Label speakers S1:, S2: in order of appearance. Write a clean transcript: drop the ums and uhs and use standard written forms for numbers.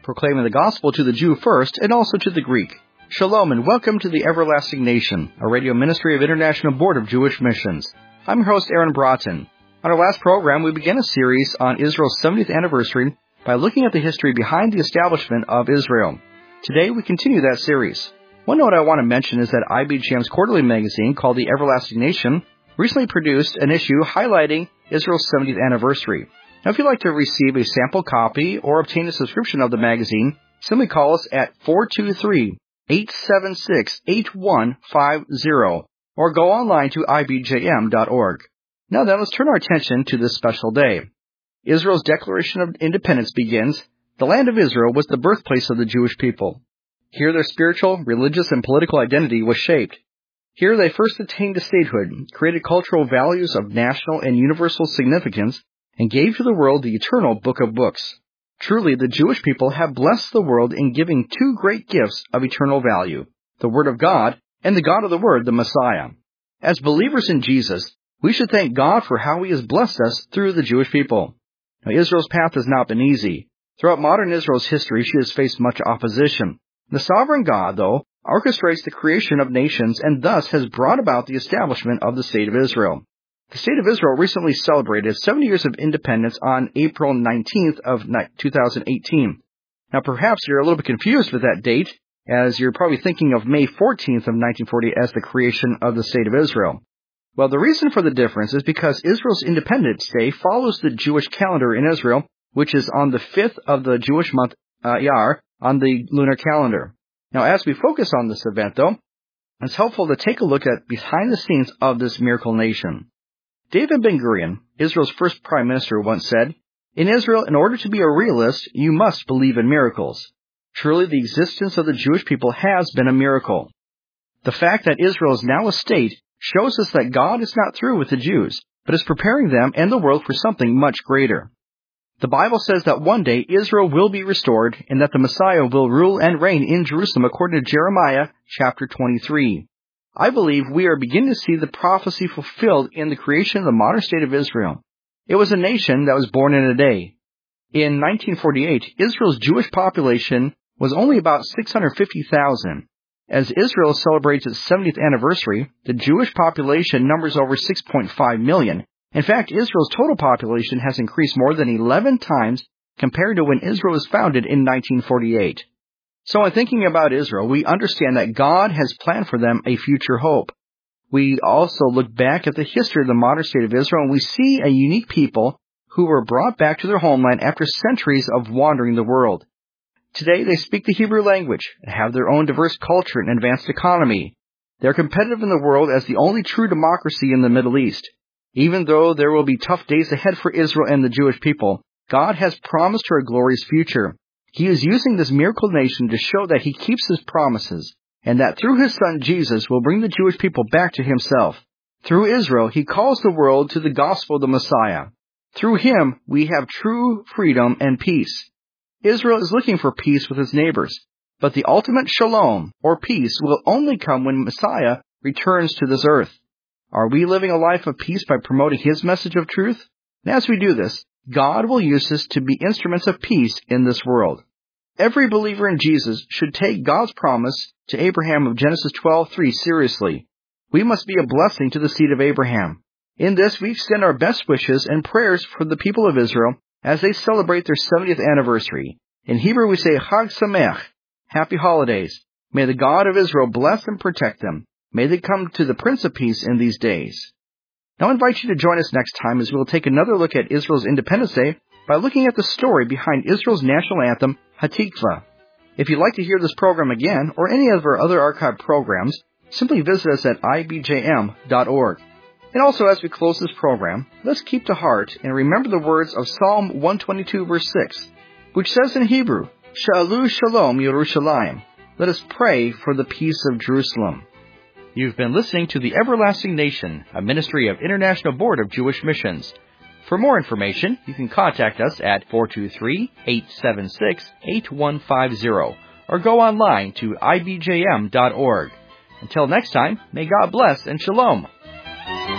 S1: proclaiming the gospel to the Jew first and also to the Greek. Shalom and welcome to the Everlasting Nation, a radio ministry of International Board of Jewish Missions. I'm your host, Aaron Broughton. On our last program, we began a series on Israel's 70th anniversary by looking at the history behind the establishment of Israel. Today, we continue that series. One note I want to mention is that IBJM's quarterly magazine, called The Everlasting Nation, recently produced an issue highlighting Israel's 70th anniversary. Now, if you'd like to receive a sample copy or obtain a subscription of the magazine, simply call us at 423-876-8150 or go online to ibjm.org. Now then, let's turn our attention to this special day. Israel's Declaration of Independence begins, "The land of Israel was the birthplace of the Jewish people. Here their spiritual, religious, and political identity was shaped. Here they first attained to statehood, created cultural values of national and universal significance, and gave to the world the eternal Book of Books. Truly, the Jewish people have blessed the world in giving two great gifts of eternal value, the Word of God and the God of the Word, the Messiah. As believers in Jesus, we should thank God for how He has blessed us through the Jewish people. Now, Israel's path has not been easy. Throughout modern Israel's history, she has faced much opposition. The sovereign God, though, orchestrates the creation of nations and thus has brought about the establishment of the State of Israel. The State of Israel recently celebrated 70 years of independence on April 19th of 2018. Now, perhaps you're a little bit confused with that date, as you're probably thinking of May 14th of 1940 as the creation of the State of Israel. Well, the reason for the difference is because Israel's Independence Day follows the Jewish calendar in Israel, which is on the 5th of the Jewish month Iyar on the lunar calendar. Now, as we focus on this event, though, it's helpful to take a look at behind the scenes of this miracle nation. David Ben-Gurion, Israel's first prime minister, once said, "In Israel, in order to be a realist, you must believe in miracles." Truly, the existence of the Jewish people has been a miracle. The fact that Israel is now a state shows us that God is not through with the Jews, but is preparing them and the world for something much greater. The Bible says that one day Israel will be restored and that the Messiah will rule and reign in Jerusalem according to Jeremiah chapter 23. I believe we are beginning to see the prophecy fulfilled in the creation of the modern state of Israel. It was a nation that was born in a day. In 1948, Israel's Jewish population was only about 650,000. As Israel celebrates its 70th anniversary, the Jewish population numbers over 6.5 million. In fact, Israel's total population has increased more than 11 times compared to when Israel was founded in 1948. So in thinking about Israel, we understand that God has planned for them a future hope. We also look back at the history of the modern state of Israel, and we see a unique people who were brought back to their homeland after centuries of wandering the world. Today, they speak the Hebrew language, have their own diverse culture and advanced economy. They're competitive in the world as the only true democracy in the Middle East. Even though there will be tough days ahead for Israel and the Jewish people, God has promised her a glorious future. He is using this miracle nation to show that He keeps His promises, and that through His Son Jesus will bring the Jewish people back to Himself. Through Israel, He calls the world to the gospel of the Messiah. Through Him, we have true freedom and peace. Israel is looking for peace with its neighbors, but the ultimate shalom, or peace, will only come when Messiah returns to this earth. Are we living a life of peace by promoting His message of truth? And as we do this, God will use us to be instruments of peace in this world. Every believer in Jesus should take God's promise to Abraham of Genesis 12:3 seriously. We must be a blessing to the seed of Abraham. In this, we extend our best wishes and prayers for the people of Israel as they celebrate their 70th anniversary. In Hebrew, we say Chag Sameach, Happy Holidays. May the God of Israel bless and protect them. May they come to the Prince of Peace in these days. Now I invite you to join us next time as we will take another look at Israel's Independence Day by looking at the story behind Israel's national anthem, Hatikva. If you'd like to hear this program again or any of our other archived programs, simply visit us at ibjm.org. And also, as we close this program, let's keep to heart and remember the words of Psalm 122, verse 6, which says in Hebrew, Sha'alu Shalom Yerushalayim. Let us pray for the peace of Jerusalem. You've been listening to The Everlasting Nation, a ministry of International Board of Jewish Missions. For more information, you can contact us at 423-876-8150 or go online to ibjm.org. Until next time, may God bless and shalom.